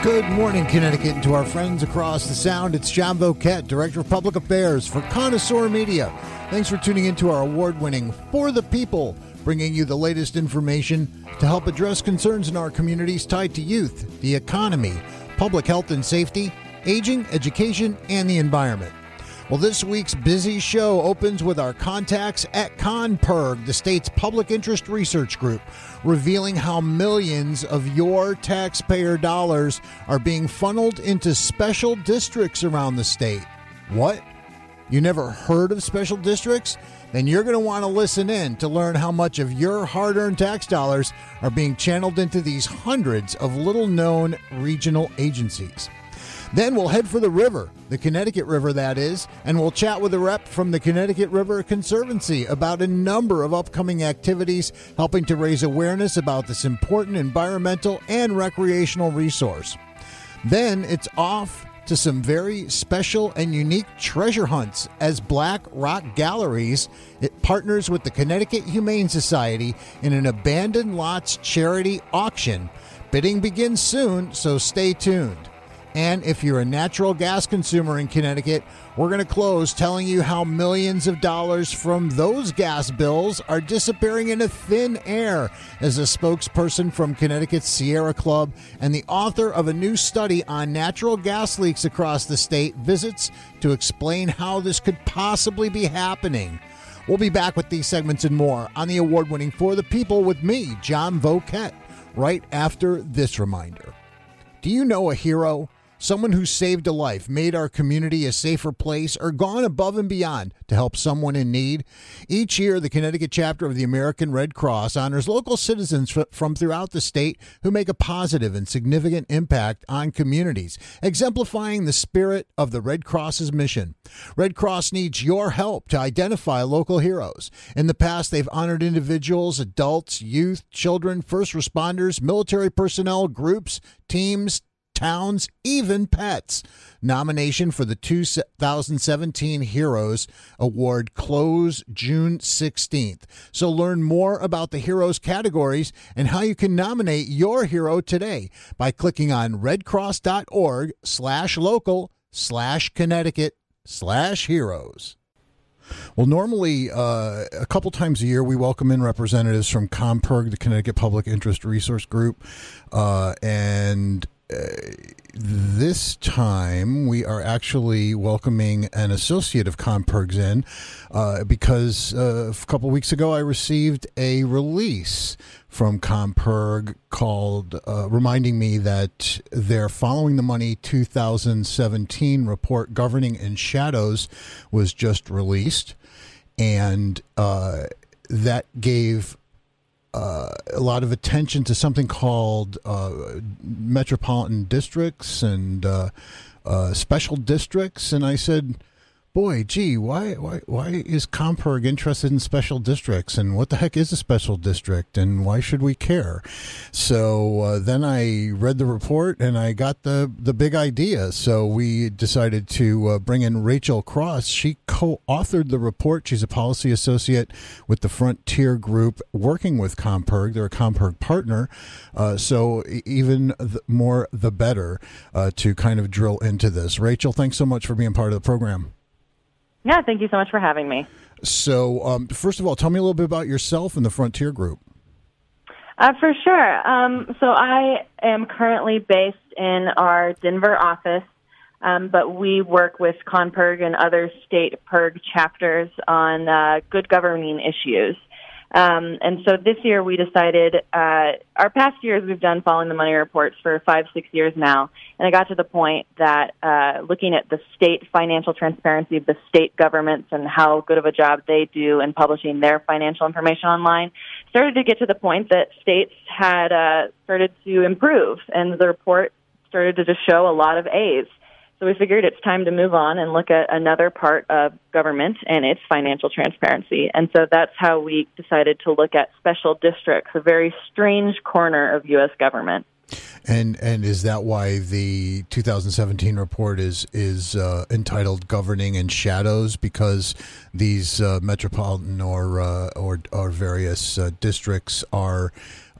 Good morning, Connecticut, and to our friends across the Sound. It's John Voquette, Director of Public Affairs for Connoisseur Media. Thanks for tuning in to our award-winning For the People, bringing you the latest information to help address concerns in our communities tied to youth, the economy, public health and safety, aging, education, and the environment. Well, this week's busy show opens with our contacts at ConPIRG, the state's public interest research group, revealing how millions of your taxpayer dollars are being funneled into special districts around the state. What? You never heard of special districts? Then you're going to want to listen in to learn how much of your hard-earned tax dollars are being channeled into these hundreds of little-known regional agencies. Then we'll head for the river, the Connecticut River, that is, and we'll chat with a rep from the Connecticut River Conservancy about a number of upcoming activities helping to raise awareness about this important environmental and recreational resource. Then it's off to some very special and unique treasure hunts as Black Rock Galleries it partners with the Connecticut Humane Society in an abandoned lots charity auction. Bidding begins soon, so stay tuned. And if you're a natural gas consumer in Connecticut, we're going to close telling you how millions of dollars from those gas bills are disappearing into thin air as a spokesperson from Connecticut's Sierra Club and the author of a new study on natural gas leaks across the state visits to explain how this could possibly be happening. We'll be back with these segments and more on the award-winning For the People with me, John Voquette, right after this reminder. Do you know a hero? Someone who saved a life, made our community a safer place, or gone above and beyond to help someone in need? Each year, the Connecticut chapter of the American Red Cross honors local citizens from throughout the state who make a positive and significant impact on communities, exemplifying the spirit of the Red Cross's mission. Red Cross needs your help to identify local heroes. In the past, they've honored individuals, adults, youth, children, first responders, military personnel, groups, teams, towns, even pets. Nomination for the 2017 Heroes Award close June 16th. So learn more about the Heroes categories and how you can nominate your hero today by clicking on redcross.org/local/Connecticut/heroes. Well, normally, a couple times a year, we welcome in representatives from ConPIRG, the Connecticut Public Interest Resource Group, and this time we are actually welcoming an associate of ConPIRG's in because a couple weeks ago I received a release from ConPIRG called reminding me that their Following the Money 2017 report Governing in Shadows was just released, and that gave a lot of attention to something called metropolitan districts and special districts. And I said, boy, gee, why is ConPIRG interested in special districts? And what the heck is a special district? And why should we care? So then I read the report and I got the big idea. So we decided to bring in Rachel Cross. She co-authored the report. She's a policy associate with the Frontier Group working with ConPIRG. They're a ConPIRG partner. So even more the better to kind of drill into this. Rachel, thanks so much for being part of the program. Yeah, thank you so much for having me. So, first of all, tell me a little bit about yourself and the Frontier Group. For sure. So I am currently based in our Denver office, but we work with ConPIRG and other state PIRG chapters on good governing issues. And so this year we decided, our past years we've done Following the Money reports for 5-6 years now, and I got to the point that looking at the state financial transparency of the state governments and how good of a job they do in publishing their financial information online, started to get to the point that states had started to improve, and the report started to just show a lot of A's. So we figured it's time to move on and look at another part of government and its financial transparency. And so that's how we decided to look at special districts, a very strange corner of U.S. government. And is that why the 2017 report is entitled "Governing in Shadows"? Because these metropolitan or various districts are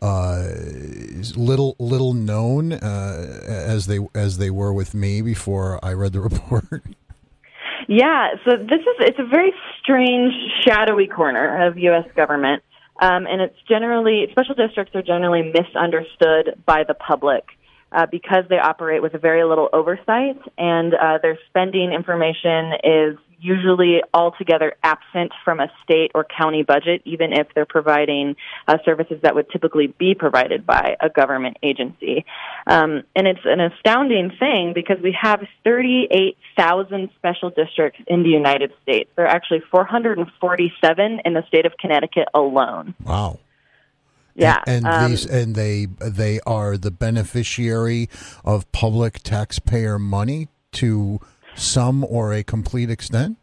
little known as they were with me before I read the report. Yeah, so it's a very strange, shadowy corner of U.S. government, and it's generally, special districts are generally misunderstood by the public because they operate with very little oversight, and their spending information is usually altogether absent from a state or county budget, even if they're providing services that would typically be provided by a government agency. And it's an astounding thing because we have 38,000 special districts in the United States. There are actually 447 in the state of Connecticut alone. Wow. Yeah, and they are the beneficiary of public taxpayer money to some or a complete extent?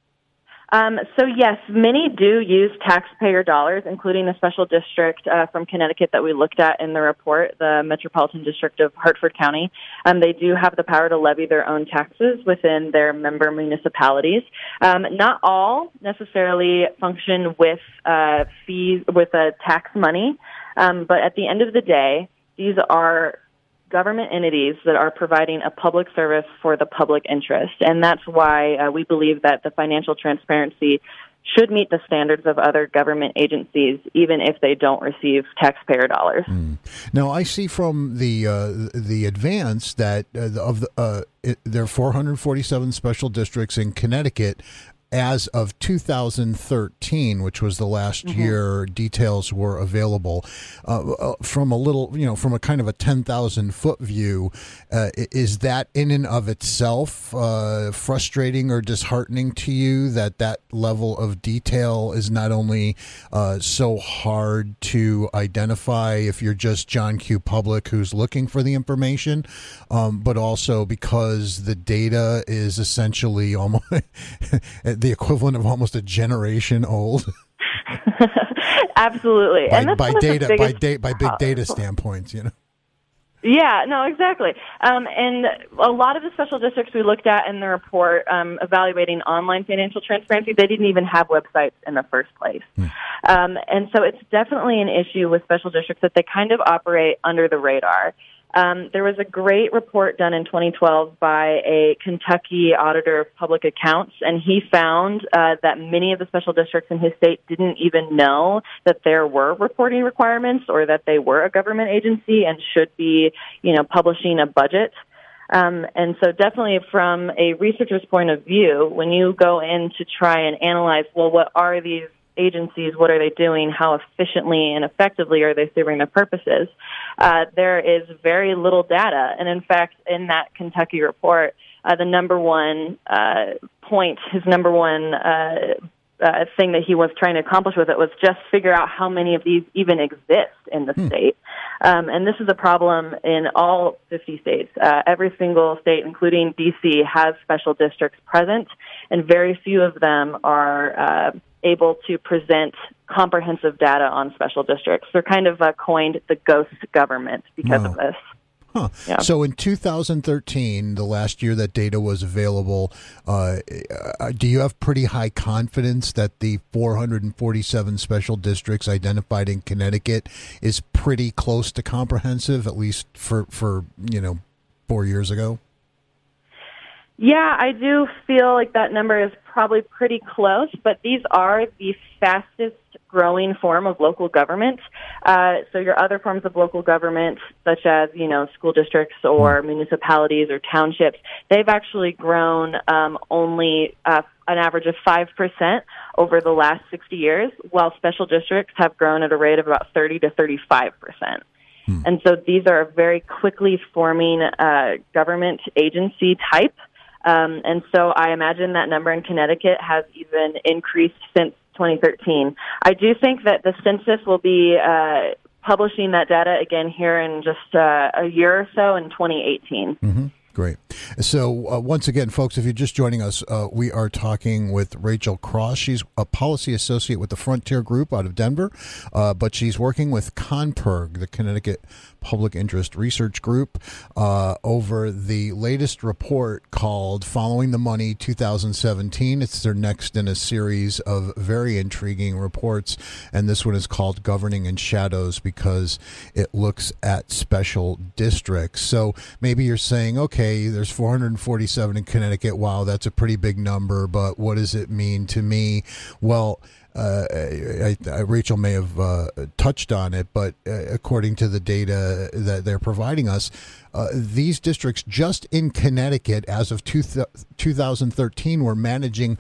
So yes, many do use taxpayer dollars, including a special district from Connecticut that we looked at in the report, the Metropolitan District of Hartford County. They do have the power to levy their own taxes within their member municipalities. Not all necessarily function with fees, with tax money, but at the end of the day, these are government entities that are providing a public service for the public interest. And that's why we believe that the financial transparency should meet the standards of other government agencies, even if they don't receive taxpayer dollars. Now, I see from the advance that there are 447 special districts in Connecticut. As of 2013, which was the last year details were available, from a kind of a 10,000 foot view, is that in and of itself frustrating or disheartening to you that level of detail is not only so hard to identify if you're just John Q. Public who's looking for the information, but also because the data is essentially almost the equivalent of almost a generation old. Absolutely, by big data standpoints, you know. Yeah, no, exactly. And a lot of the special districts we looked at in the report evaluating online financial transparency, they didn't even have websites in the first place. And so it's definitely an issue with special districts that they kind of operate under the radar. There was a great report done in 2012 by a Kentucky auditor of public accounts, and he found that many of the special districts in his state didn't even know that there were reporting requirements or that they were a government agency and should be, publishing a budget. And so definitely from a researcher's point of view, when you go in to try and analyze, well, what are these agencies, what are they doing, how efficiently and effectively are they serving their purposes, there is very little data. And in fact, in that Kentucky report, the number one point, his number one thing that he was trying to accomplish with it was just figure out how many of these even exist in the state. And this is a problem in all 50 states. Every single state, including D.C., has special districts present, and very few of them are able to present comprehensive data on special districts. They're kind of coined the ghost government because of this. Huh. Yeah. So in 2013, the last year that data was available, do you have pretty high confidence that the 447 special districts identified in Connecticut is pretty close to comprehensive, at least for 4 years ago? Yeah, I do feel like that number is probably pretty close, but these are the fastest growing form of local government. So your other forms of local government, such as, school districts or municipalities or townships, they've actually grown only an average of 5% over the last 60 years, while special districts have grown at a rate of about 30 to 35%. And so these are a very quickly forming government agency type. And so I imagine that number in Connecticut has even increased since 2013. I do think that the census will be publishing that data again here in just a year or so in 2018. Great. So once again, folks, if you're just joining us, we are talking with Rachel Cross. She's a policy associate with the Frontier Group out of Denver, but she's working with ConPIRG, the Connecticut Public Interest Research Group, over the latest report called Following the Money 2017. It's their next in a series of very intriguing reports, and this one is called Governing in Shadows because it looks at special districts. So maybe you're saying, okay, there's 447 in Connecticut. Wow, that's a pretty big number, but what does it mean to me? Well, Rachel may have touched on it, but according to the data that they're providing us, these districts just in Connecticut as of 2013 were managing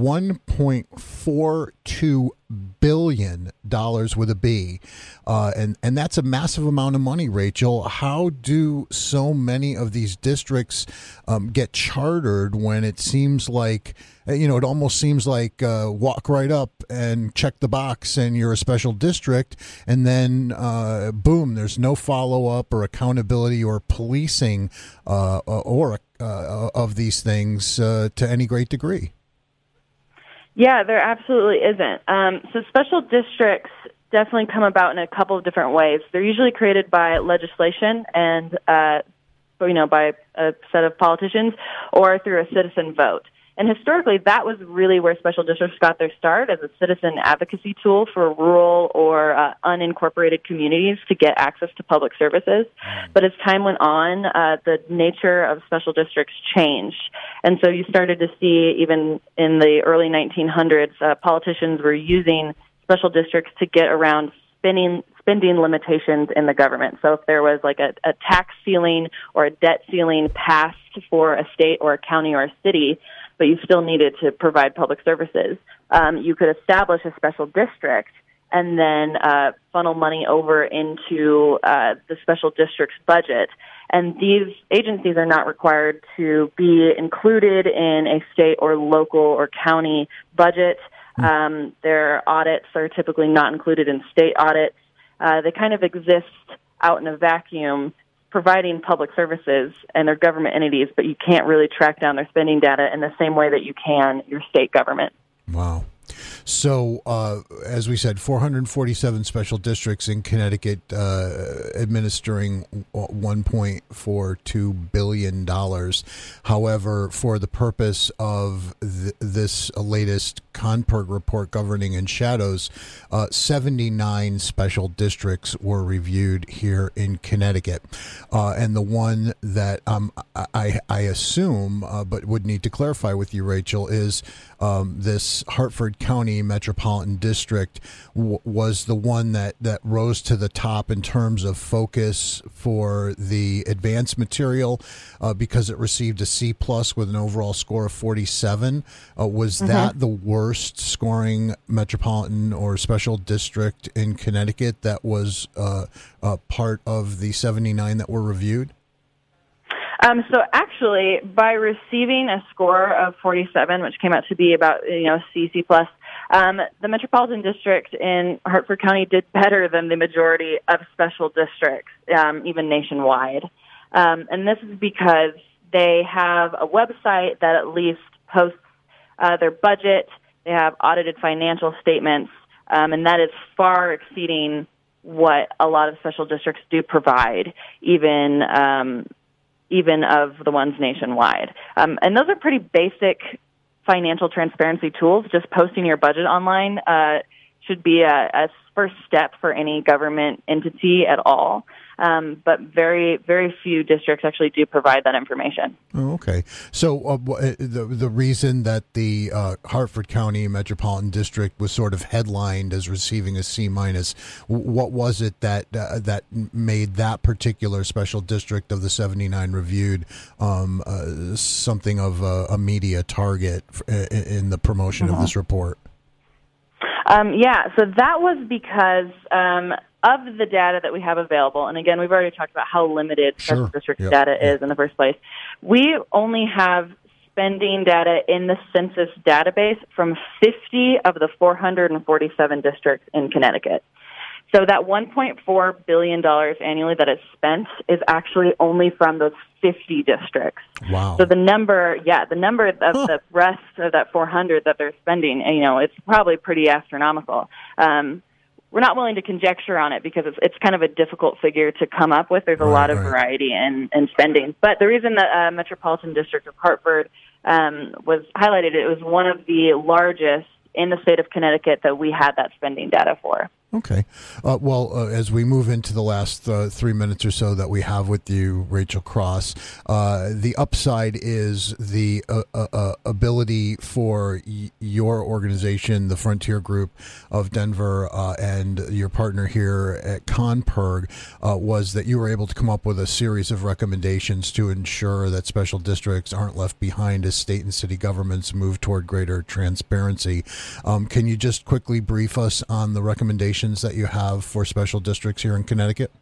$1.42 billion with a B. And that's a massive amount of money, Rachel. How do so many of these districts get chartered when it seems like, it almost seems like walk right up and check the box and you're a special district, and then boom, there's no follow-up or accountability or policing of these things to any great degree? Yeah, there absolutely isn't. So special districts definitely come about in a couple of different ways. They're usually created by legislation and, by a set of politicians or through a citizen vote. And historically, that was really where special districts got their start, as a citizen advocacy tool for rural or unincorporated communities to get access to public services. But as time went on, the nature of special districts changed. And so you started to see, even in the early 1900s, politicians were using special districts to get around spending limitations in the government. So if there was like a tax ceiling or a debt ceiling passed for a state or a county or a city, but you still needed to provide public services, you could establish a special district and then funnel money over into the special district's budget. And these agencies are not required to be included in a state or local or county budget. Their audits are typically not included in state audits. They kind of exist out in a vacuum, providing public services, and they're government entities, but you can't really track down their spending data in the same way that you can your state government. Wow. So, as we said, 447 special districts in Connecticut administering $1.42 billion. However, for the purpose of this latest ConPIRG report, Governing in Shadows, 79 special districts were reviewed here in Connecticut. And the one that I assume, but would need to clarify with you, Rachel, is this Hartford County Metropolitan District was the one that rose to the top in terms of focus for the advanced material because it received a C+ with an overall score of 47. Was that the worst scoring metropolitan or special district in Connecticut that was part of the 79 that were reviewed? So actually, by receiving a score of 47, which came out to be about C+, the Metropolitan District in Hartford County did better than the majority of special districts, even nationwide. And this is because they have a website that at least posts their budget. They have audited financial statements, and that is far exceeding what a lot of special districts do provide, even of the ones nationwide. And those are pretty basic financial transparency tools. Just posting your budget online should be a first step for any government entity at all. But very, very few districts actually do provide that information. Oh, okay. So the reason that the Hartford County Metropolitan District was sort of headlined as receiving a C-, what was it that made that particular special district of the 79 reviewed something of a media target in the promotion of this report? So that was because of the data that we have available, and again, we've already talked about how limited special district data is in the first place. We only have spending data in the census database from 50 of the 447 districts in Connecticut. So that $1.4 billion annually that is spent is actually only from those 50 districts. Wow. So the number of the rest of that 400 that they're spending, it's probably pretty astronomical. We're not willing to conjecture on it because it's kind of a difficult figure to come up with. There's a lot of variety in spending. But the reason that Metropolitan District of Hartford was highlighted, it was one of the largest in the state of Connecticut that we had that spending data for. Okay. As we move into the last 3 minutes or so that we have with you, Rachel Cross, the upside is the ability for your organization, the Frontier Group of Denver, and your partner here at ConPIRG, was that you were able to come up with a series of recommendations to ensure that special districts aren't left behind as state and city governments move toward greater transparency. Can you just quickly brief us on the recommendations that you have for special districts here in Connecticut?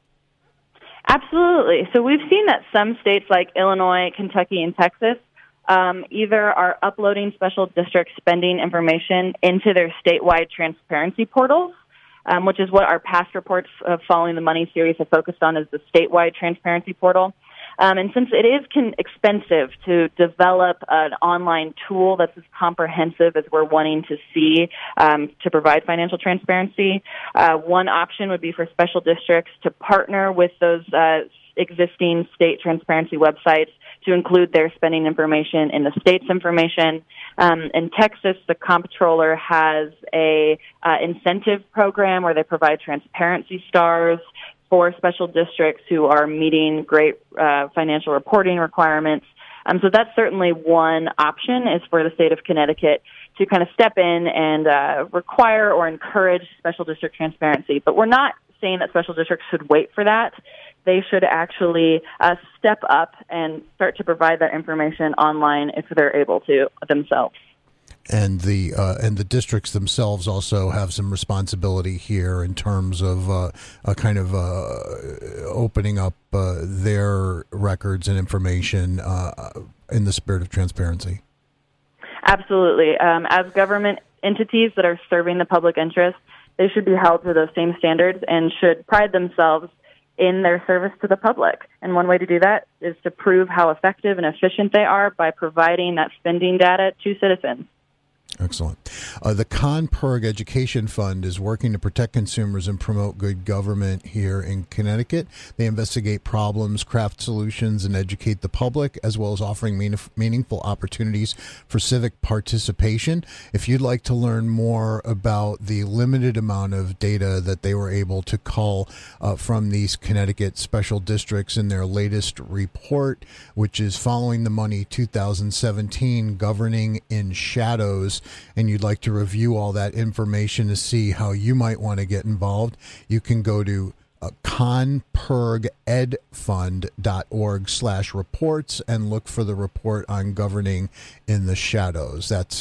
Absolutely. So we've seen that some states like Illinois, Kentucky, and Texas either are uploading special district spending information into their statewide transparency portals, which is what our past reports of Following the Money series have focused on, is the statewide transparency portal. And since it is expensive to develop an online tool that's as comprehensive as we're wanting to see to provide financial transparency, one option would be for special districts to partner with those existing state transparency websites to include their spending information in the state's information. In Texas, the comptroller has a incentive program where they provide transparency stars for special districts who are meeting great financial reporting requirements. So that's certainly one option, is for the state of Connecticut to kind of step in and require or encourage special district transparency. But we're not saying that special districts should wait for that. They should actually step up and start to provide that information online if they're able to themselves. And the districts themselves also have some responsibility here in terms of opening up their records and information in the spirit of transparency. Absolutely. As government entities that are serving the public interest, they should be held to those same standards and should pride themselves in their service to the public. And one way to do that is to prove how effective and efficient they are by providing that spending data to citizens. Excellent. The ConPIRG Education Fund is working to protect consumers and promote good government here in Connecticut. They investigate problems, craft solutions, and educate the public, as well as offering meaningful opportunities for civic participation. If you'd like to learn more about the limited amount of data that they were able to cull from these Connecticut special districts in their latest report, which is Following the Money 2017, Governing in Shadows, and you'd like to review all that information to see how you might want to get involved, you can go to conpirgedfund.org/reports and look for the report on governing in the shadows. That's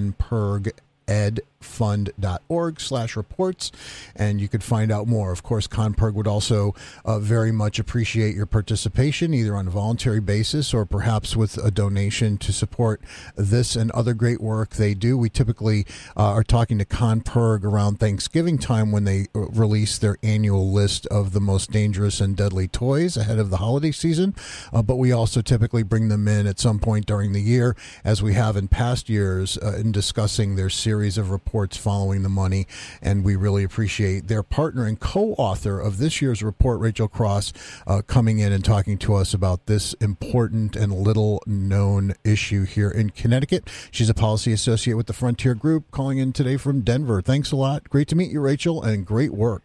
conpirgedfund.org/reports, and you could find out more. Of course, ConPIRG would also very much appreciate your participation, either on a voluntary basis or perhaps with a donation to support this and other great work they do. We typically are talking to ConPIRG around Thanksgiving time when they release their annual list of the most dangerous and deadly toys ahead of the holiday season, but we also typically bring them in at some point during the year, as we have in past years, in discussing their series of reports Following the Money, and we really appreciate their partner and co-author of this year's report, Rachel Cross, coming in and talking to us about this important and little-known issue here in Connecticut. She's a policy associate with the Frontier Group, calling in today from Denver. Thanks a lot. Great to meet you, Rachel, and great work.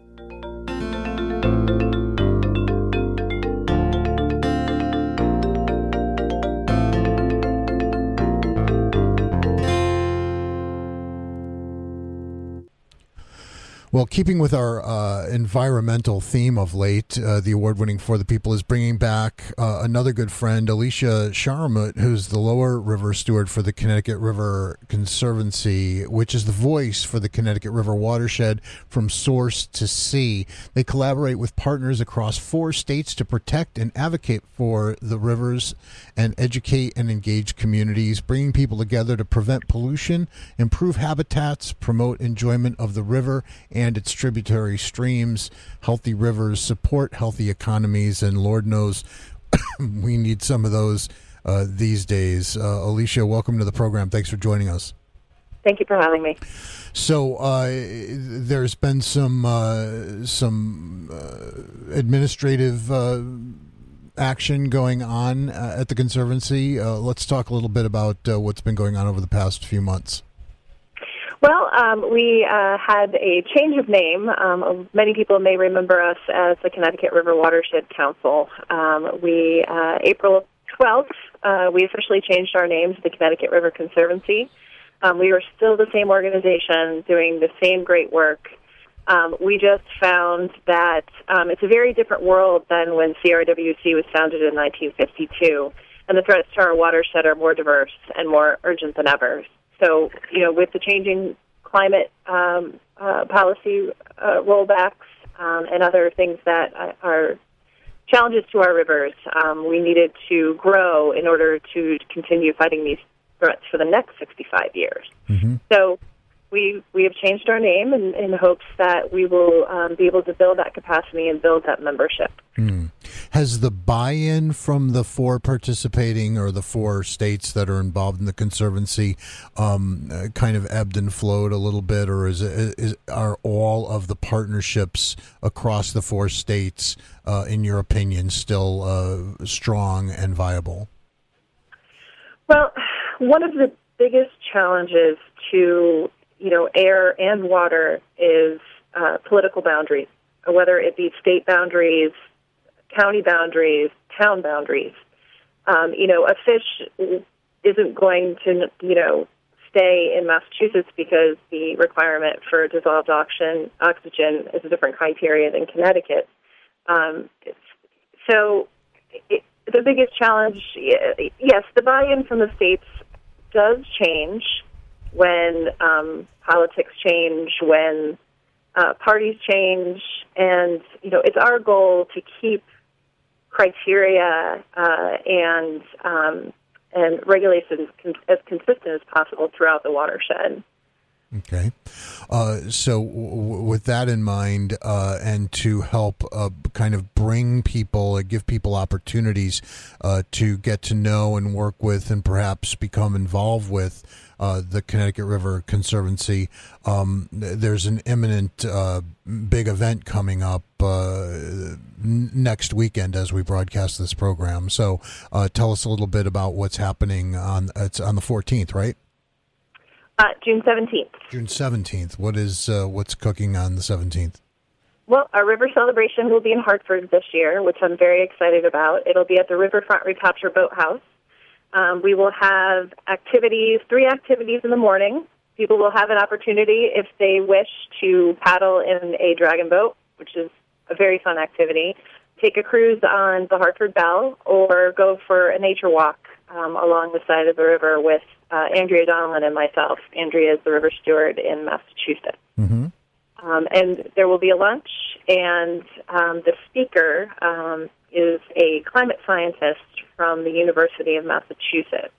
Well, keeping with our environmental theme of late, the award-winning For the People is bringing back another good friend, Alicia Sharamut, who's the Lower River Steward for the Connecticut River Conservancy, which is the voice for the Connecticut River watershed from source to sea. They collaborate with partners across 4 states to protect and advocate for the rivers and educate and engage communities, bringing people together to prevent pollution, improve habitats, promote enjoyment of the river and and its tributary streams. Healthy rivers support healthy economies, and Lord knows we need some of those these days. Alicia, welcome to the program. Thanks for joining us. Thank you for having me. So there's been some administrative action going on at the Conservancy. Let's talk a little bit about what's been going on over the past few months. Well, we had a change of name. Many people may remember us as the Connecticut River Watershed Council. April 12th, we officially changed our name to the Connecticut River Conservancy. We are still the same organization doing the same great work. We just found that it's a very different world than when CRWC was founded in 1952, and the threats to our watershed are more diverse and more urgent than ever. So, with the changing climate policy rollbacks and other things that are challenges to our rivers, we needed to grow in order to continue fighting these threats for the next 65 years. Mm-hmm. So we have changed our name in hopes that we will be able to build that capacity and build that membership. Mm. Has the buy-in from the four participating or the four states that are involved in the Conservancy kind of ebbed and flowed a little bit, or are all of the partnerships across the four states, in your opinion, still strong and viable? Well, one of the biggest challenges to air and water is political boundaries, whether it be state boundaries, county boundaries, town boundaries. A fish isn't going to, stay in Massachusetts because the requirement for dissolved oxygen is a different criteria than Connecticut. The biggest challenge, yes, the buy-in from the states does change when politics change, when parties change, and it's our goal to keep criteria and regulations as consistent as possible throughout the watershed. Okay. So with that in mind, and to help kind of bring people, give people opportunities to get to know and work with and perhaps become involved with the Connecticut River Conservancy, there's an imminent big event coming up next weekend as we broadcast this program. So tell us a little bit about what's happening it's on the 14th, right? June 17th. June 17th. What's cooking on the 17th? Well, our river celebration will be in Hartford this year, which I'm very excited about. It'll be at the Riverfront Recapture Boathouse. We will have three activities in the morning. People will have an opportunity, if they wish, to paddle in a dragon boat, which is a very fun activity, take a cruise on the Hartford Belle, or go for a nature walk along the side of the river with Andrea Donlan and myself. Andrea is the river steward in Massachusetts. Mm-hmm. And there will be a lunch, and the speaker is a climate scientist from the University of Massachusetts.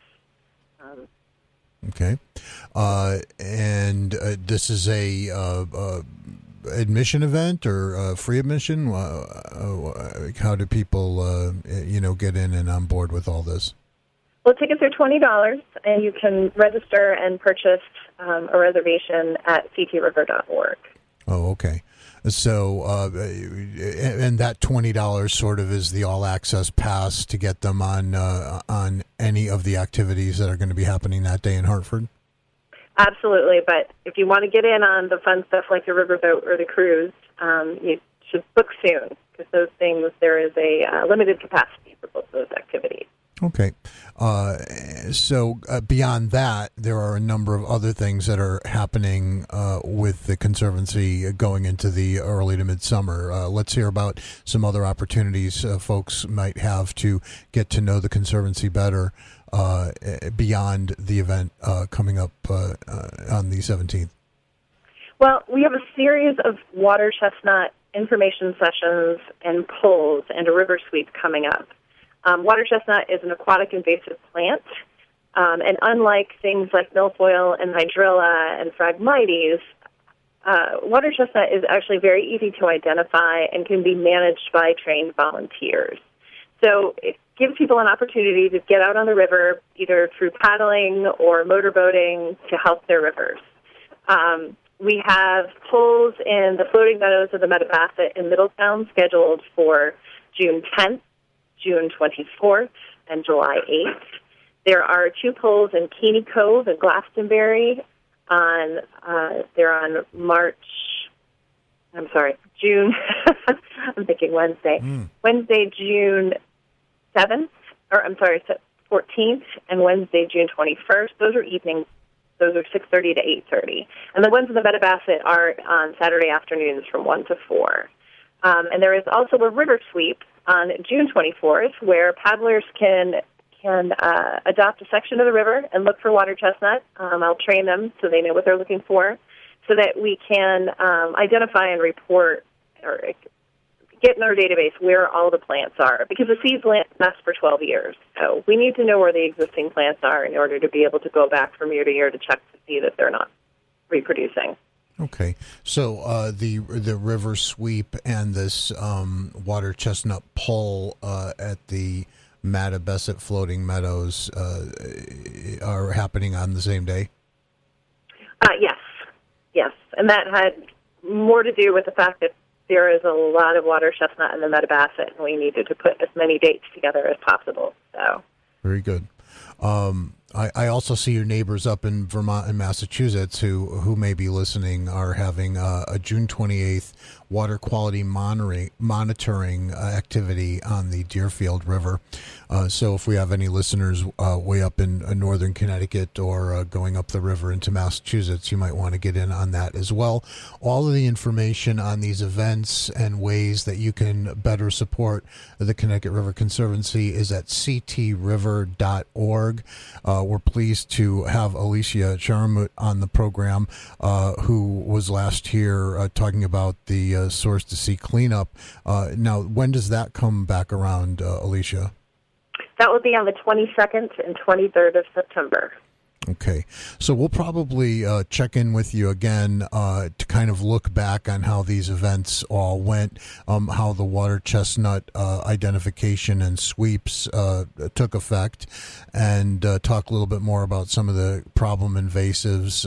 Okay. And this is a admission event or free admission? How do people, get in and on board with all this? Well, tickets are $20, and you can register and purchase a reservation at ctriver.org. Oh, okay. So, and that $20 sort of is the all-access pass to get them on any of the activities that are going to be happening that day in Hartford? Absolutely, but if you want to get in on the fun stuff like the riverboat or the cruise, you should book soon, because those things, there is a limited capacity for both those activities. Okay. So beyond that, there are a number of other things that are happening with the Conservancy going into the early to midsummer. Let's hear about some other opportunities folks might have to get to know the Conservancy better beyond the event coming up on the 17th. Well, we have a series of water chestnut information sessions and polls and a river sweep coming up. Water chestnut is an aquatic invasive plant, and unlike things like milfoil and hydrilla and Phragmites, water chestnut is actually very easy to identify and can be managed by trained volunteers. So it gives people an opportunity to get out on the river, either through paddling or motorboating, to help their rivers. We have pulls in the floating meadows of the Metabasset in Middletown scheduled for June 10th, June 24th, and July 8th. There are 2 pulls in Keeney Cove and Glastonbury they're on June, I'm thinking Wednesday. Wednesday, June 7th, 14th, and Wednesday, June 21st. Those are evenings. Those are 6:30 to 8:30. And the ones in the Metabasset are on Saturday afternoons from 1 to 4. And there is also a river sweep on June 24th where paddlers can adopt a section of the river and look for water chestnut. I'll train them so they know what they're looking for, so that we can identify and report or get in our database where all the plants are, because the seeds last for 12 years. So we need to know where the existing plants are in order to be able to go back from year to year to check to see that they're not reproducing. Okay, so the river sweep and this water chestnut pull at the Metabasset floating meadows are happening on the same day? Yes, and that had more to do with the fact that there is a lot of water chestnut in the Metabasset, and we needed to put as many dates together as possible. So very good. I also see your neighbors up in Vermont and Massachusetts who may be listening are having a June 28th water quality monitoring activity on the Deerfield River. So if we have any listeners way up in northern Connecticut or going up the river into Massachusetts, you might want to get in on that as well. All of the information on these events and ways that you can better support the Connecticut River Conservancy is at ctriver.org. We're pleased to have Alicia Charmut on the program, who was last here talking about the Source to Sea cleanup. Now, when does that come back around, Alicia? That will be on the 22nd and 23rd of September. Okay. So we'll probably check in with you again to kind of look back on how these events all went, how the water chestnut identification and sweeps took effect, and talk a little bit more about some of the problem invasives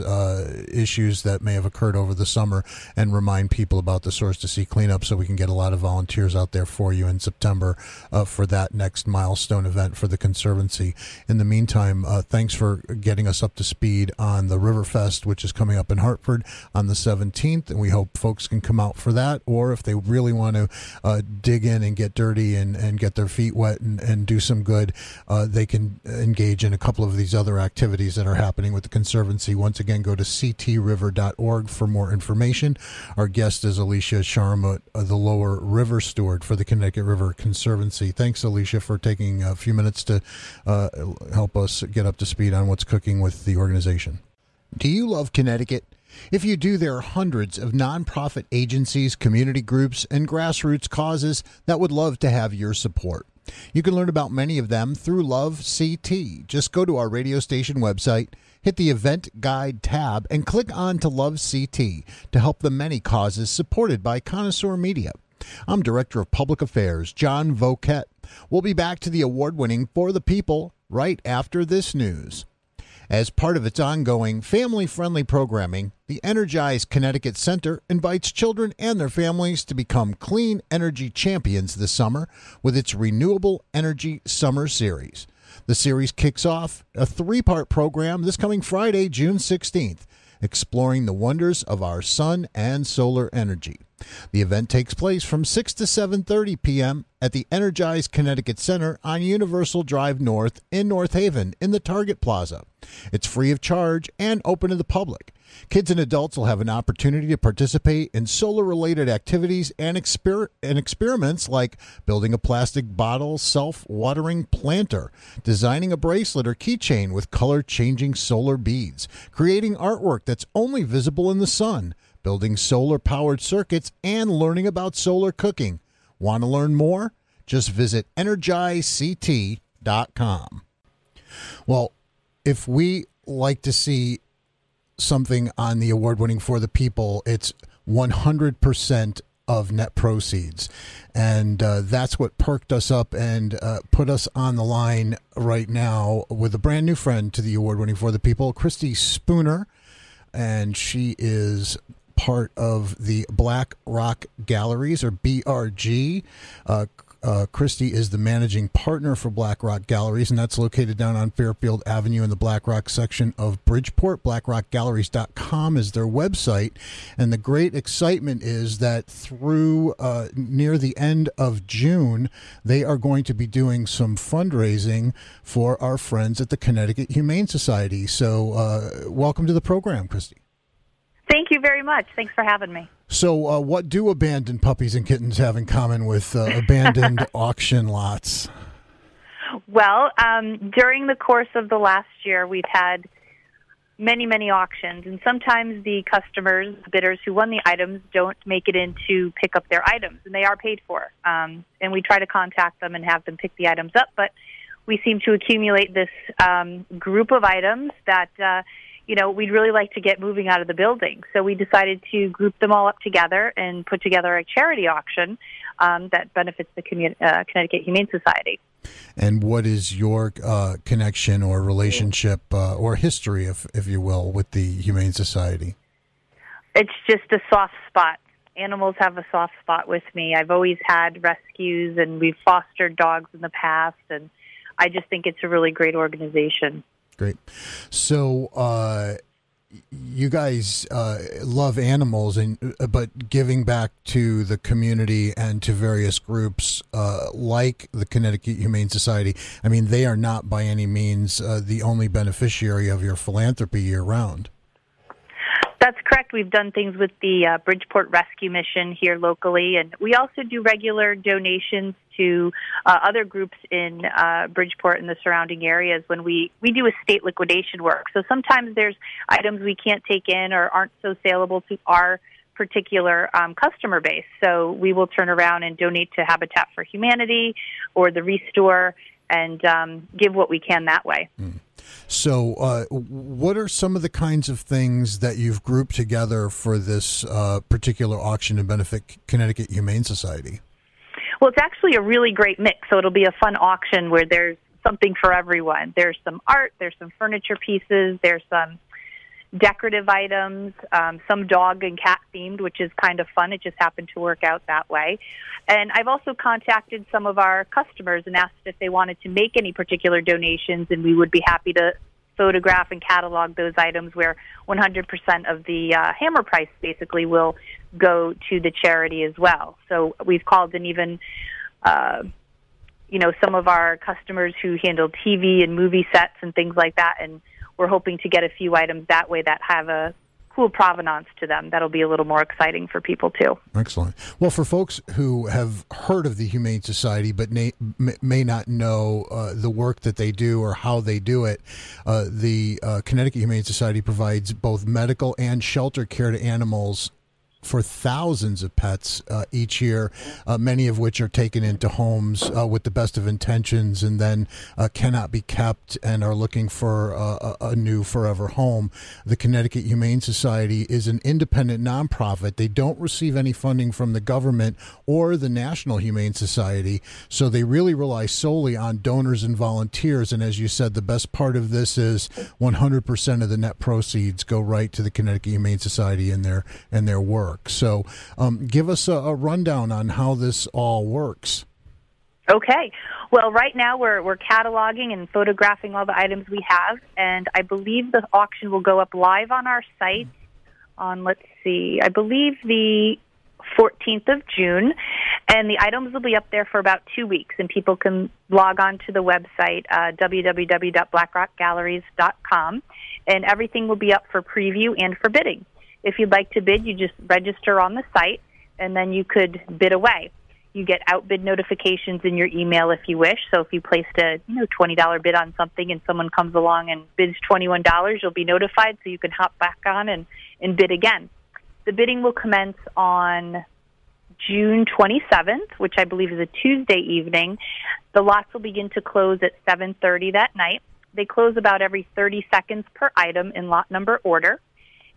issues that may have occurred over the summer, and remind people about the Source to Sea cleanup so we can get a lot of volunteers out there for you in September for that next milestone event for the Conservancy. In the meantime, thanks for getting us up to speed on the Riverfest, which is coming up in Hartford on the 17th, and we hope folks can come out for that, or if they really want to dig in and get dirty and get their feet wet and do some good, they can engage in a couple of these other activities that are happening with the Conservancy. Once again, go to ctriver.org for more information. Our guest is Alicia Charmut, the Lower River Steward for the Connecticut River Conservancy. Thanks, Alicia, for taking a few minutes to help us get up to speed on what's cooking with the organization. Do you love Connecticut? If you do, there are hundreds of nonprofit agencies, community groups, and grassroots causes that would love to have your support. You can learn about many of them through Love CT. Just go to our radio station website, hit the Event Guide tab, and click on to Love CT to help the many causes supported by Connoisseur Media. I'm Director of Public Affairs, John Voquette. We'll be back to the award-winning For the People right after this news. As part of its ongoing family-friendly programming, the Energize Connecticut Center invites children and their families to become clean energy champions this summer with its Renewable Energy Summer Series. The series kicks off a 3-part program this coming Friday, June 16th, exploring the wonders of our sun and solar energy. The event takes place from 6 to 7:30 p.m. at the Energize Connecticut Center on Universal Drive North in North Haven in the Target Plaza. It's free of charge and open to the public. Kids and adults will have an opportunity to participate in solar-related activities and experiments like building a plastic bottle self-watering planter, designing a bracelet or keychain with color-changing solar beads, creating artwork that's only visible in the sun, building solar-powered circuits, and learning about solar cooking. Want to learn more? Just visit energizect.com. Well, if we like to see something on the award-winning For the People, it's 100% of net proceeds. And that's what perked us up and put us on the line right now with a brand new friend to the award-winning For the People, Christy Spooner. And she is part of the Black Rock Galleries, or BRG. Christy is the managing partner for Black Rock Galleries, and that's located down on Fairfield Avenue in the Black Rock section of Bridgeport. BlackRockGalleries.com is their website, and the great excitement is that through near the end of June, they are going to be doing some fundraising for our friends at the Connecticut Humane Society. So welcome to the program, Christy. Thank you very much. Thanks for having me. So what do abandoned puppies and kittens have in common with abandoned auction lots? Well, during the course of the last year, we've had many, many auctions, and sometimes the customers, bidders who won the items, don't make it in to pick up their items, and they are paid for. And we try to contact them and have them pick the items up, but we seem to accumulate this group of items that we'd really like to get moving out of the building. So we decided to group them all up together and put together a charity auction that benefits the Connecticut Humane Society. And what is your connection or relationship or history, if you will, with the Humane Society? It's just a soft spot. Animals have a soft spot with me. I've always had rescues, and we've fostered dogs in the past, and I just think it's a really great organization. Great. So you guys love animals, but giving back to the community and to various groups like the Connecticut Humane Society. I mean, they are not by any means the only beneficiary of your philanthropy year-round. That's correct. We've done things with the Bridgeport Rescue Mission here locally, and we also do regular donations to other groups in Bridgeport and the surrounding areas when we do estate liquidation work. So sometimes there's items we can't take in or aren't so saleable to our particular customer base. So we will turn around and donate to Habitat for Humanity or the Restore and give what we can that way. Mm. So what are some of the kinds of things that you've grouped together for this particular auction to benefit Connecticut Humane Society? Well, it's actually a really great mix, so it'll be a fun auction where there's something for everyone. There's some art, there's some furniture pieces, there's some decorative items, some dog and cat themed, which is kind of fun. It just happened to work out that way. And I've also contacted some of our customers and asked if they wanted to make any particular donations, and we would be happy to photograph and catalog those items where 100% of the hammer price basically will go to the charity as well. So we've called in even some of our customers who handle TV and movie sets and things like that, and we're hoping to get a few items that way that have a cool provenance to them. That'll be a little more exciting for people, too. Excellent. Well, for folks who have heard of the Humane Society but may not know the work that they do or how they do it, the Connecticut Humane Society provides both medical and shelter care to animals for thousands of pets each year, many of which are taken into homes with the best of intentions and then cannot be kept and are looking for a new forever home. The Connecticut Humane Society is an independent nonprofit. They don't receive any funding from the government or the National Humane Society, so they really rely solely on donors and volunteers. And as you said, the best part of this is 100% of the net proceeds go right to the Connecticut Humane Society and their work. So give us a rundown on how this all works. Okay. Well, right now we're cataloging and photographing all the items we have, and I believe the auction will go up live on our site on, I believe the 14th of June, and the items will be up there for about 2 weeks, and people can log on to the website, www.blackrockgalleries.com, and everything will be up for preview and for bidding. If you'd like to bid, you just register on the site, and then you could bid away. You get outbid notifications in your email if you wish. So if you placed a $20 bid on something and someone comes along and bids $21, you'll be notified so you can hop back on and bid again. The bidding will commence on June 27th, which I believe is a Tuesday evening. The lots will begin to close at 7:30 that night. They close about every 30 seconds per item in lot number order.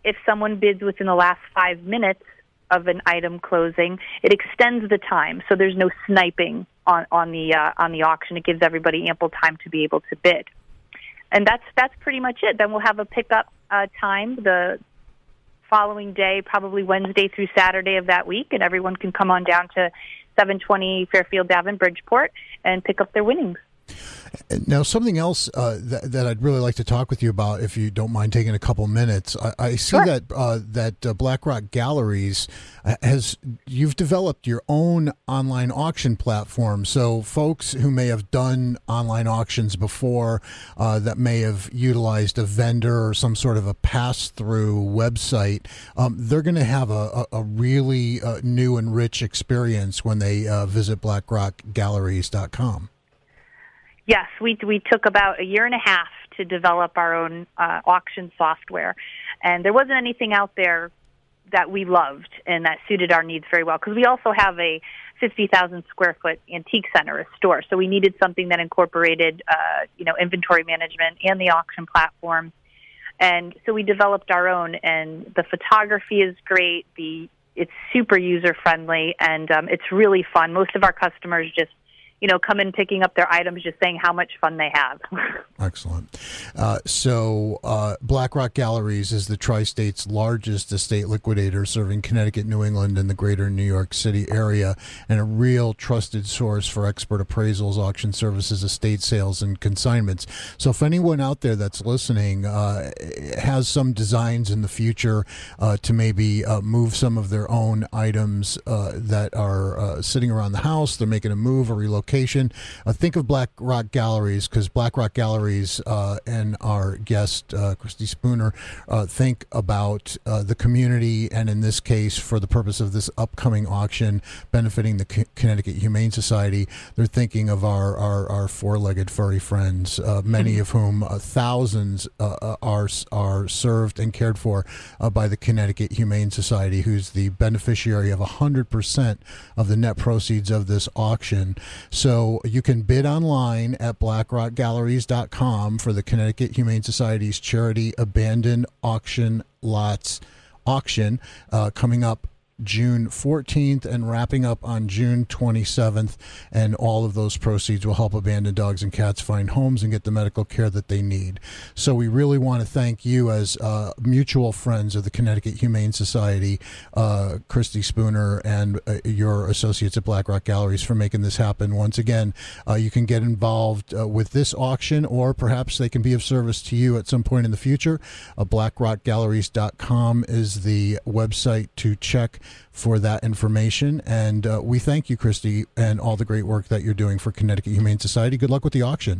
if someone bids within the last 5 minutes of an item closing, it extends the time, so there's no sniping on the auction. It gives everybody ample time to be able to bid, and that's pretty much it. Then we'll have a pickup time the following day, probably Wednesday through Saturday of that week, and everyone can come on down to 720 Fairfield Ave, Bridgeport, and pick up their winnings. Now, something else that I'd really like to talk with you about, if you don't mind taking a couple minutes. I see Sure. that BlackRock Galleries you've developed your own online auction platform. So folks who may have done online auctions before, that may have utilized a vendor or some sort of a pass-through website, they're going to have a really new and rich experience when they visit BlackRockGalleries.com. Yes, we took about a year and a half to develop our own auction software, and there wasn't anything out there that we loved and that suited our needs very well, because we also have a 50,000 square foot antique center, a store, so we needed something that incorporated inventory management and the auction platform. And so we developed our own, and the photography is great, it's super user friendly, and it's really fun. Most of our customers just come in picking up their items, just saying how much fun they have. Excellent. So BlackRock Galleries is the Tri-State's largest estate liquidator, serving Connecticut, New England, and the greater New York City area, and a real trusted source for expert appraisals, auction services, estate sales, and consignments. So if anyone out there that's listening has some designs in the future to maybe move some of their own items that are sitting around the house, they're making a move, a relocation, think of BlackRock Galleries, because BlackRock Galleries and our guest, Christy Spooner, think about the community, and in this case, for the purpose of this upcoming auction benefiting the Connecticut Humane Society, they're thinking of our four-legged furry friends, many of whom, thousands, are served and cared for by the Connecticut Humane Society, who's the beneficiary of 100% of the net proceeds of this auction. So you can bid online at BlackRockGalleries.com for the Connecticut Humane Society's charity Abandoned Auction Lots auction coming up June 14th and wrapping up on June 27th, and all of those proceeds will help abandoned dogs and cats find homes and get the medical care that they need. So we really want to thank you as mutual friends of the Connecticut Humane Society, Christy Spooner and your associates at BlackRock Galleries, for making this happen. Once again, you can get involved with this auction, or perhaps they can be of service to you at some point in the future. BlackRockGalleries.com is the website to check for that information. And we thank you, Christy, and all the great work that you're doing for Connecticut Humane Society. Good luck with the auction.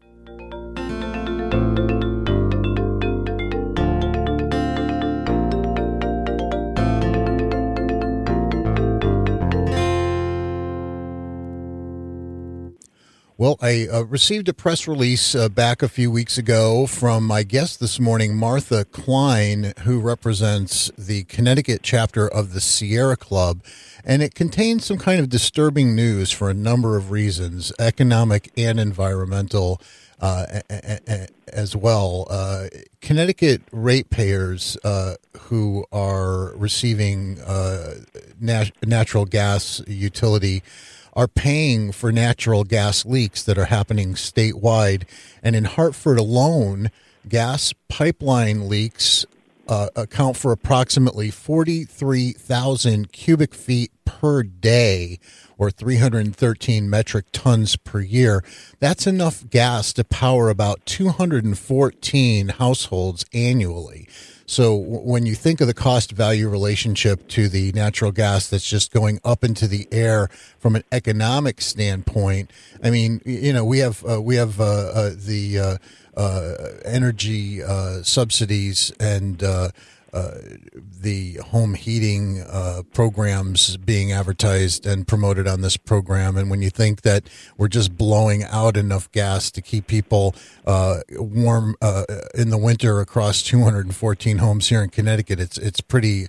Well, I received a press release back a few weeks ago from my guest this morning, Martha Klein, who represents the Connecticut chapter of the Sierra Club, and it contains some kind of disturbing news for a number of reasons, economic and environmental as well. Connecticut ratepayers who are receiving natural gas utility are paying for natural gas leaks that are happening statewide. And in Hartford alone, gas pipeline leaks account for approximately 43,000 cubic feet per day, or 313 metric tons per year. That's enough gas to power about 214 households annually. So when you think of the cost-value relationship to the natural gas that's just going up into the air from an economic standpoint, I mean, we have the energy subsidies and the home heating programs being advertised and promoted on this program. And when you think that we're just blowing out enough gas to keep people warm in the winter across 214 homes here in Connecticut, it's pretty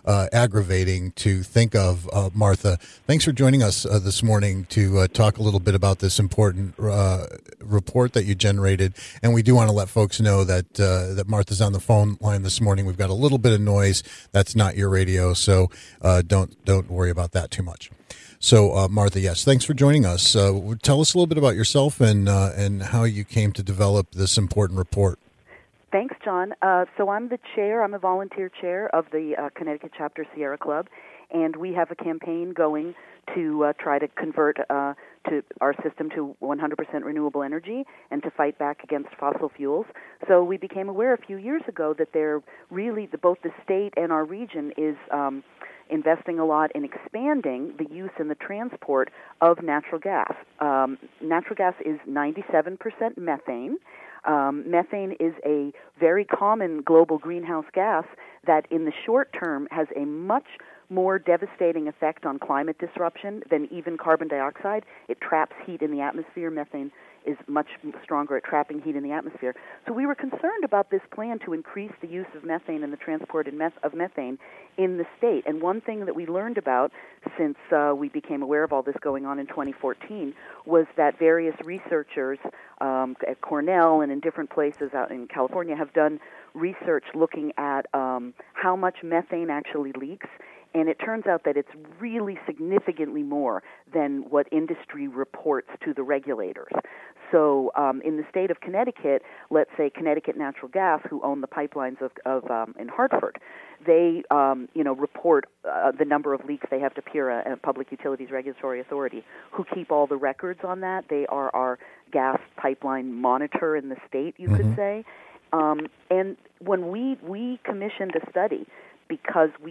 aggravating to think of. Martha, thanks for joining us this morning to talk a little bit about this important report that you generated. And we do want to let folks know that Martha's on the phone line this morning. We've got a little bit of noise. That's not your radio, so don't worry about that too much. So, Martha, yes, thanks for joining us. Tell us a little bit about yourself and how you came to develop this important report. Thanks, John. So I'm the chair. I'm a volunteer chair of the Connecticut Chapter Sierra Club, and we have a campaign going to try to convert to our system to 100% renewable energy and to fight back against fossil fuels. So we became aware a few years ago that both the state and our region is investing a lot in expanding the use and the transport of natural gas. Natural gas is 97% methane. Methane is a very common global greenhouse gas that in the short term has a much more devastating effect on climate disruption than even carbon dioxide. It traps heat in the atmosphere. Methane is much stronger at trapping heat in the atmosphere. So we were concerned about this plan to increase the use of methane and the transport of methane in the state. And one thing that we learned about since we became aware of all this going on in 2014 was that various researchers at Cornell and in different places out in California have done research looking at how much methane actually leaks. And it turns out that it's really significantly more than what industry reports to the regulators. So in the state of Connecticut, let's say Connecticut Natural Gas, who own the pipelines in Hartford, they report the number of leaks they have to PURA, and Public Utilities Regulatory Authority, who keep all the records on that. They are our gas pipeline monitor in the state, you could say. And when we commissioned a study, because we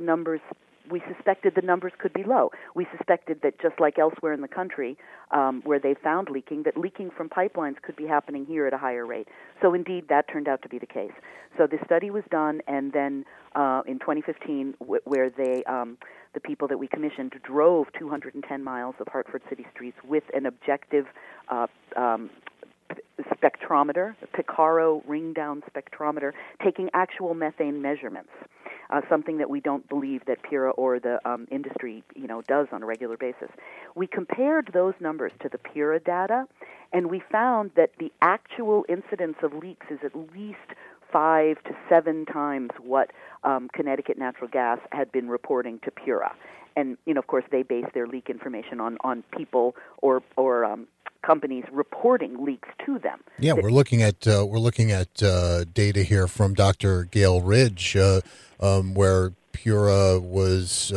suspected the numbers could be low. We suspected that just like elsewhere in the country where they found leaking, that leaking from pipelines could be happening here at a higher rate. So indeed, that turned out to be the case. So the study was done, and then in 2015, where the people that we commissioned drove 210 miles of Hartford city streets with an objective spectrometer, a Picaro ring-down spectrometer, taking actual methane measurements, something that we don't believe that PURA or the industry, does on a regular basis. We compared those numbers to the PURA data, and we found that the actual incidence of leaks is at least 5 to 7 times what Connecticut Natural Gas had been reporting to PURA. And, of course, they base their leak information on people or companies reporting leaks to them. Yeah, we're looking at data here from Dr. Gail Ridge, where PURA was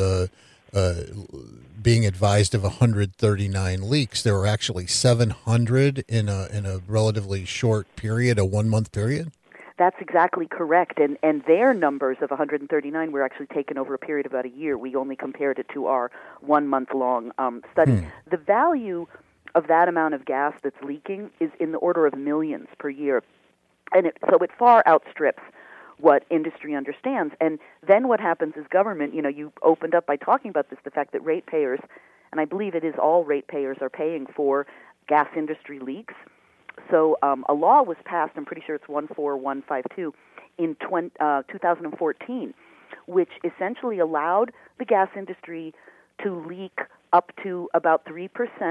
being advised of 139 leaks. There were actually 700 in a relatively short period, a 1-month period. That's exactly correct. And their numbers of 139 were actually taken over a period of about a year. We only compared it to our 1-month-long study. The value of that amount of gas that's leaking is in the order of millions per year. And so it far outstrips what industry understands. And then what happens is government, you opened up by talking about this, the fact that ratepayers, and I believe it is all ratepayers, are paying for gas industry leaks. So a law was passed, I'm pretty sure it's 14152, in 2014, which essentially allowed the gas industry to leak up to about 3%,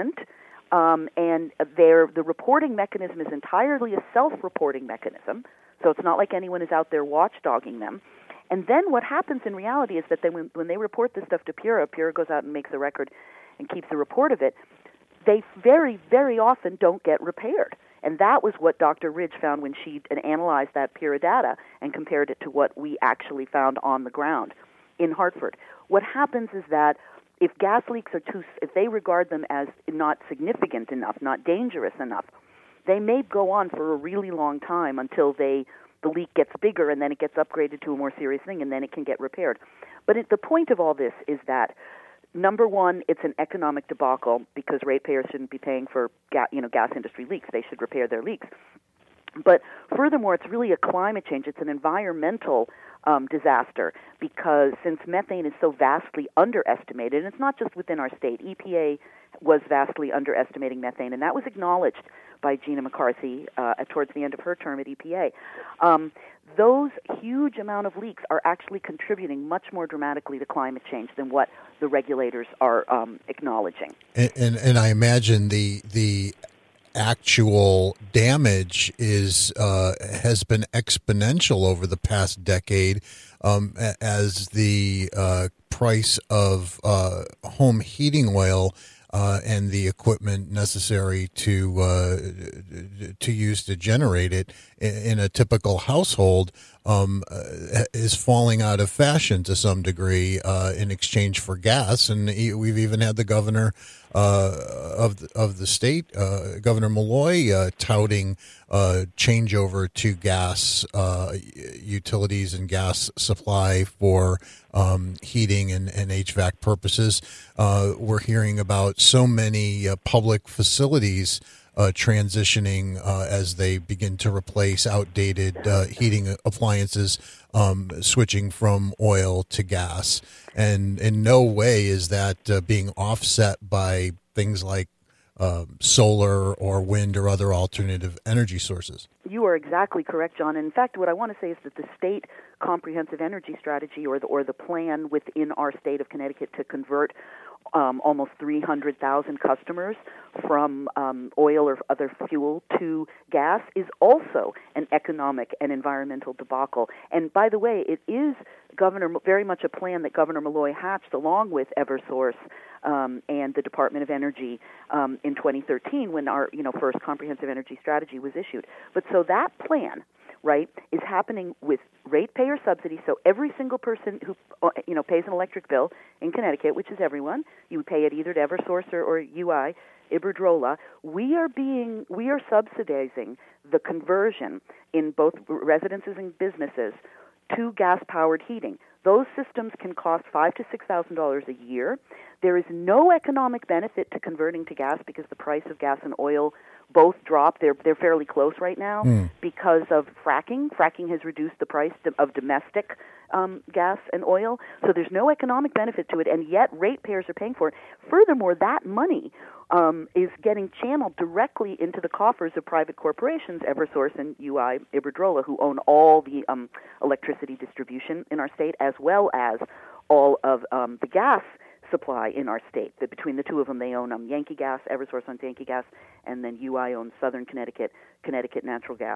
and the reporting mechanism is entirely a self-reporting mechanism, so it's not like anyone is out there watchdogging them. And then what happens in reality is that when they report this stuff to PURA, PURA goes out and makes a record and keeps a report of it, they very, very often don't get repaired. And that was what Dr. Ridge found when she analyzed that PURA data and compared it to what we actually found on the ground in Hartford. What happens is that if gas leaks if they regard them as not significant enough, not dangerous enough, they may go on for a really long time until the leak gets bigger, and then it gets upgraded to a more serious thing, and then it can get repaired. But the point of all this is that, number one, it's an economic debacle because ratepayers shouldn't be paying for gas industry leaks. They should repair their leaks. But furthermore, it's really a climate change. It's an environmental disaster, because since methane is so vastly underestimated, and it's not just within our state, EPA was vastly underestimating methane, and that was acknowledged by Gina McCarthy towards the end of her term at EPA. Those huge amount of leaks are actually contributing much more dramatically to climate change than what the regulators are acknowledging. And I imagine the actual damage has been exponential over the past decade as the price of home heating oil and the equipment necessary to use to generate it in a typical household is falling out of fashion to some degree in exchange for gas. And we've even had the governor of the state, Governor Malloy, touting changeover to gas utilities and gas supply for heating and HVAC purposes. We're hearing about so many public facilities transitioning as they begin to replace outdated heating appliances, switching from oil to gas. And in no way is that being offset by things like solar or wind or other alternative energy sources. You are exactly correct, John. In fact, what I want to say is that the state comprehensive energy strategy, or the plan within our state of Connecticut to convert almost 300,000 customers from oil or other fuel to gas, is also an economic and environmental debacle. And by the way, it is very much a plan that Governor Malloy hatched along with Eversource and the Department of Energy in 2013 when our first comprehensive energy strategy was issued. But so that plan, right, is happening with ratepayer subsidy. So every single person who pays an electric bill in Connecticut, which is everyone, you pay it either to Eversource or UI, Iberdrola. We are subsidizing the conversion in both residences and businesses to gas-powered heating. Those systems can cost $5,000 to $6,000 a year. There is no economic benefit to converting to gas because the price of gas and oil both drop. They're fairly close right now because of fracking. Fracking has reduced the price of domestic gas and oil. So there's no economic benefit to it, and yet ratepayers are paying for it. Furthermore, that money is getting channeled directly into the coffers of private corporations, Eversource and UI Iberdrola, who own all the electricity distribution in our state, as well as all of the gas supply in our state. Between the two of them, they own Yankee Gas, Eversource owns Yankee Gas, and then UI owns Southern Connecticut Natural Gas.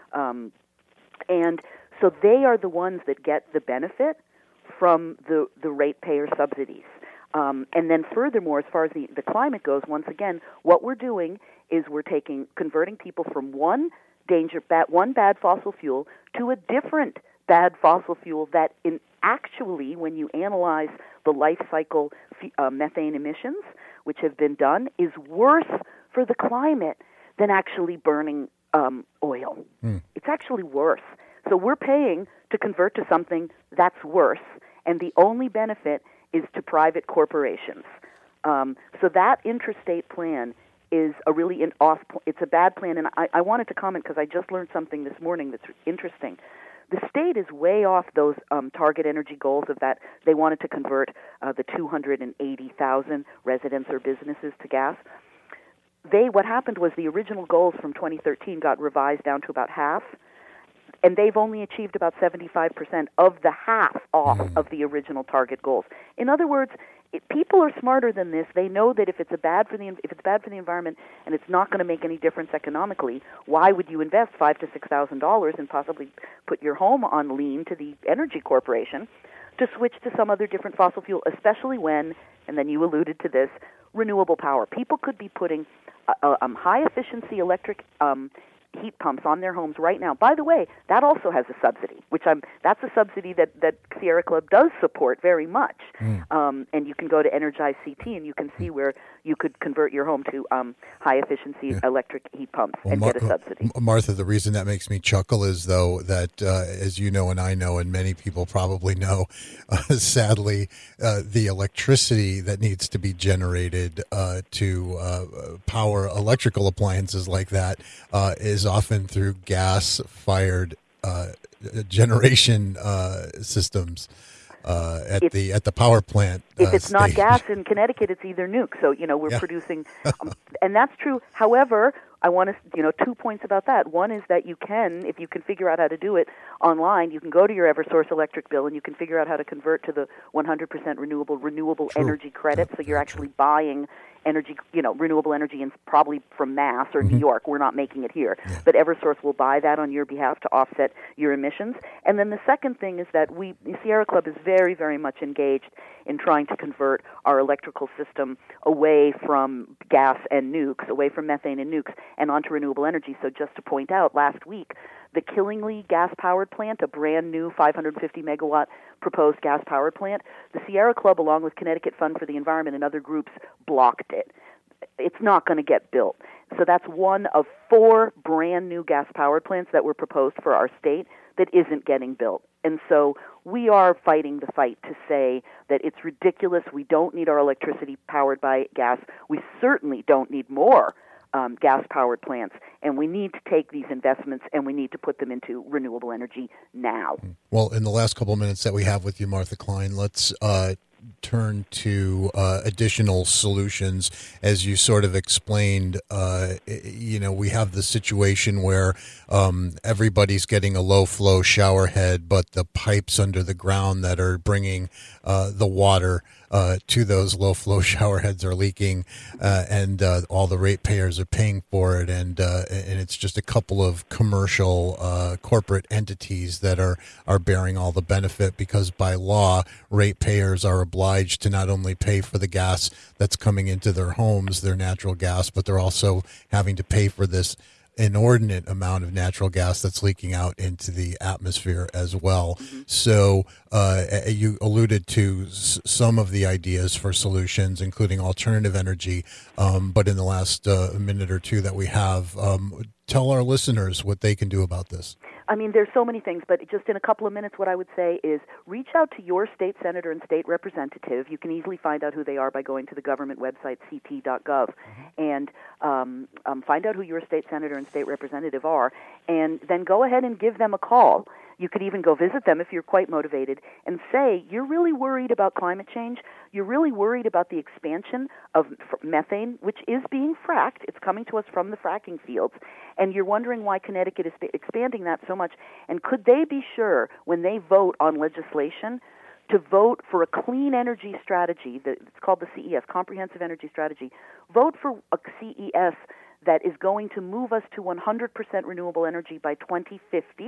And so they are the ones that get the benefit from the ratepayer subsidies. And then furthermore, as far as the climate goes, once again, what we're doing is we're converting people from one bad fossil fuel to a different bad fossil fuel that actually, when you analyze the life cycle methane emissions, which have been done, is worse for the climate than actually burning oil. It's actually worse. So we're paying to convert to something that's worse, and the only benefit is to private corporations. So that interstate plan is it's a bad plan, and I wanted to comment because I just learned something this morning that's interesting. The state is way off those target energy goals of that. They wanted to convert the 280,000 residents or businesses to gas. What happened was the original goals from 2013 got revised down to about half, and they've only achieved about 75% of the half off of the original target goals. In other words, people are smarter than this. They know that if it's bad for the environment and it's not going to make any difference economically, why would you invest $5,000 to $6,000 and possibly put your home on lien to the energy corporation to switch to some other different fossil fuel, especially when, and then you alluded to this, renewable power. People could be putting high-efficiency electric heat pumps on their homes right now. By the way, that also has a subsidy, that's a subsidy that Sierra Club does support very much. And you can go to Energize CT and you can see where you could convert your home to high-efficiency electric heat pumps and get a subsidy. Martha, the reason that makes me chuckle is, though, that as you know and I know and many people probably know, sadly, the electricity that needs to be generated to power electrical appliances like that is often through gas-fired generation systems at the power plant. If it's not stage. gas in Connecticut, it's either nuke. So, we're producing, and that's true. However, I want to, 2 points about that. One is that you can, if you can figure out how to do it online, you can go to your Eversource electric bill and you can figure out how to convert to the 100% renewable energy credit. So you're actually buying energy, renewable energy, and probably from Mass or New York. We're not making it here, but Eversource will buy that on your behalf to offset your emissions. And then the second thing is that the Sierra Club is very, very much engaged in trying to convert our electrical system away from gas and nukes, away from methane and nukes, and onto renewable energy. So just to point out, last week, the Killingly gas-powered plant, a brand new 550-megawatt proposed gas-powered plant, the Sierra Club, along with Connecticut Fund for the Environment and other groups, blocked it. It's not going to get built. So that's one of 4 brand new gas-powered plants that were proposed for our state that isn't getting built. And so we are fighting the fight to say that it's ridiculous. We don't need our electricity powered by gas. We certainly don't need more gas-powered plants, and we need to take these investments and we need to put them into renewable energy now. Well, in the last couple of minutes that we have with you, Martha Klein, let's turn to additional solutions. As you sort of explained, we have the situation where everybody's getting a low-flow shower head, but the pipes under the ground that are bringing the water to those low-flow shower heads are leaking, and all the ratepayers are paying for it, and it's just a couple of commercial corporate entities that are bearing all the benefit, because by law, ratepayers are obliged to not only pay for the gas that's coming into their homes, their natural gas, but they're also having to pay for this inordinate amount of natural gas that's leaking out into the atmosphere as well. So you alluded to some of the ideas for solutions, including alternative energy, but in the last minute or two that we have, tell our listeners what they can do about this. I mean, there's so many things, but just in a couple of minutes, what I would say is reach out to your state senator and state representative. You can easily find out who they are by going to the government website, ct.gov, and find out who your state senator and state representative are, and then go ahead and give them a call. You could even go visit them if you're quite motivated and say, you're really worried about climate change. You're really worried about the expansion of methane, which is being fracked. It's coming to us from the fracking fields. And you're wondering why Connecticut is expanding that so much. And could they be sure, when they vote on legislation, to vote for a clean energy strategy, it's called the CES, Comprehensive Energy Strategy, vote for a CES that is going to move us to 100% renewable energy by 2050.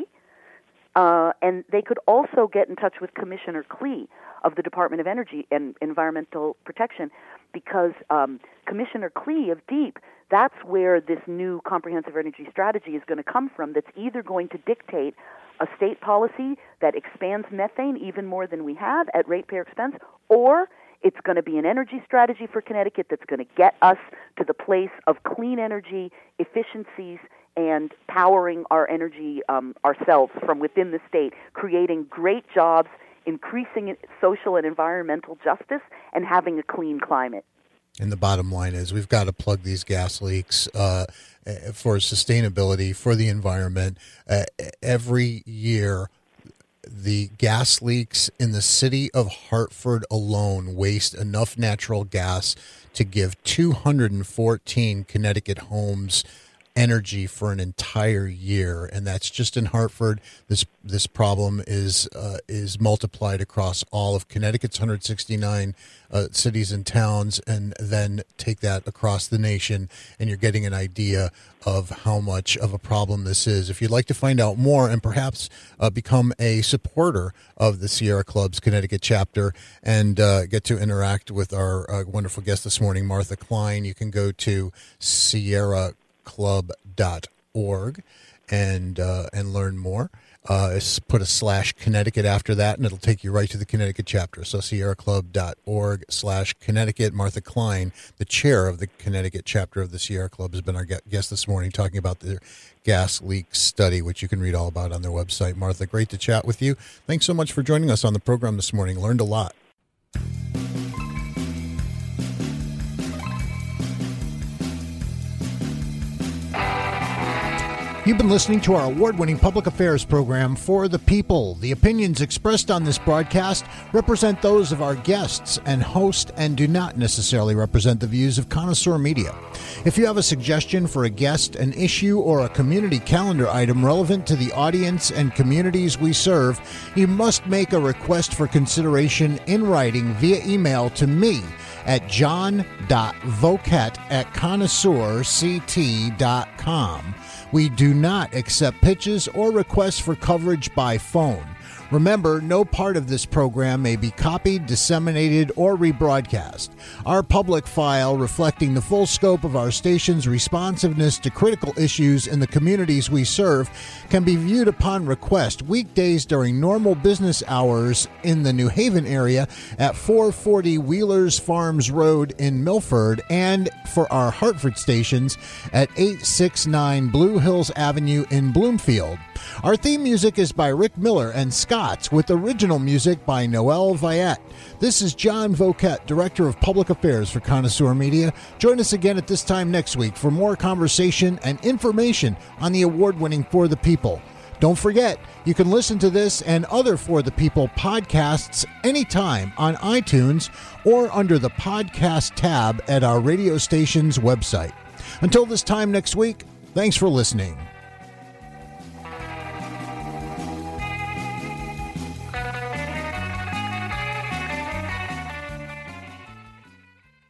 And they could also get in touch with Commissioner Klee of the Department of Energy and Environmental Protection, because Commissioner Klee of DEEP, that's where this new comprehensive energy strategy is going to come from, that's either going to dictate a state policy that expands methane even more than we have at ratepayer expense, or it's going to be an energy strategy for Connecticut that's going to get us to the place of clean energy efficiencies and powering our energy ourselves from within the state, creating great jobs, increasing social and environmental justice, and having a clean climate. And the bottom line is we've got to plug these gas leaks for sustainability, for the environment. Every year, the gas leaks in the city of Hartford alone waste enough natural gas to give 214 Connecticut homes energy for an entire year, and that's just in Hartford. This problem is multiplied across all of Connecticut's 169 cities and towns, and then take that across the nation, and you're getting an idea of how much of a problem this is. If you'd like to find out more and perhaps become a supporter of the Sierra Club's Connecticut chapter and get to interact with our wonderful guest this morning, Martha Klein, you can go to sierraclub.org and learn more. Put a /Connecticut after that, and it'll take you right to the Connecticut chapter. So sierraclub.org/Connecticut. Martha Klein, the chair of the Connecticut chapter of the Sierra Club, has been our guest this morning, talking about the gas leak study, which you can read all about on their website. Martha, great to chat with you. Thanks so much for joining us on the program this morning. Learned a lot. You've been listening to our award-winning public affairs program, For the People. The opinions expressed on this broadcast represent those of our guests and host and do not necessarily represent the views of Connoisseur Media. If you have a suggestion for a guest, an issue, or a community calendar item relevant to the audience and communities we serve, you must make a request for consideration in writing via email to me at john.vocat@connoisseurct.com. We do not accept pitches or requests for coverage by phone. Remember, no part of this program may be copied, disseminated, or rebroadcast. Our public file, reflecting the full scope of our station's responsiveness to critical issues in the communities we serve, can be viewed upon request weekdays during normal business hours in the New Haven area at 440 Wheelers Farms Road in Milford, and for our Hartford stations at 869 Blue Hills Avenue in Bloomfield. Our theme music is by Rick Miller and Scott's, with original music by Noel Viette. This is John Vocat, Director of Public Affairs for Connoisseur Media. Join us again at this time next week for more conversation and information on the award-winning For the People. Don't forget, you can listen to this and other For the People podcasts anytime on iTunes or under the podcast tab at our radio station's website. Until this time next week, thanks for listening.